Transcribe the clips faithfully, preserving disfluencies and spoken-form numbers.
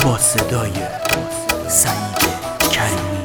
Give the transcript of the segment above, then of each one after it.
با صدای سعید کریمی.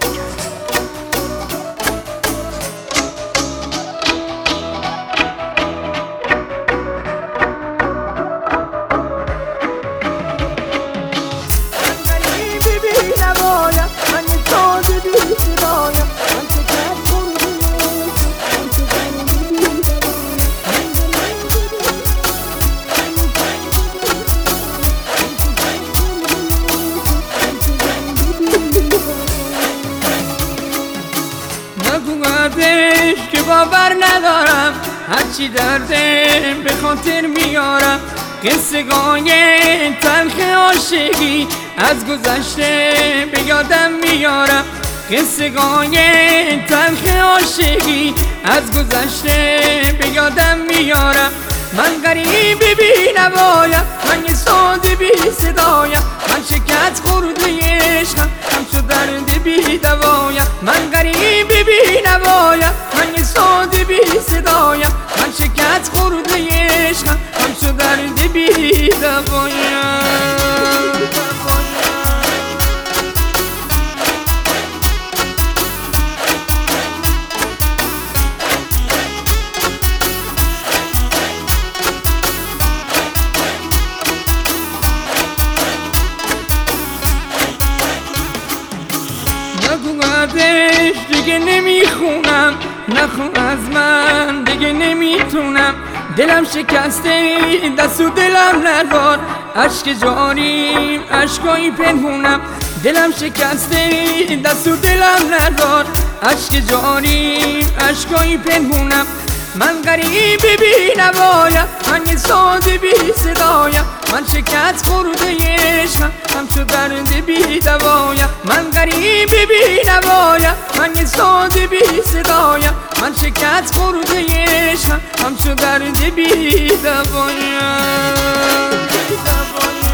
نگویدش که باور ندارم، هرچی درده به خاطر میارم. قصه‌های تلخ عاشقی از گذشته به یادم میارم. قصه‌های تلخ عاشقی از گذشته به یادم میارم. من غریب بی نوایم، من یه ساده بی صدایم، من شکست خورده عشقم، همچو درد بی دوایم. من غریب بی نوایم، من یه ساده بی صدایم، من شکست خورده عشقم، همچو درد بی دوایم. نگویدش دیگه نمیخونم، نخون از من دیگه نمیتونم. دلم شکسته دست و دلم ندار، عشق جاریم عشقایی پنهونم. دلم شکسته دست و دلم ندار، عشق جاریم عشقایی پنهونم. من غریب بی نوایم، من یه ساده بی صدایم، من شکست خورده عشقم، همچو درد بی دوایم. من غریب بی نوایم، من یه ساده بی صدایم، من شکست خورده عشقم، همچو درد بی دوایم.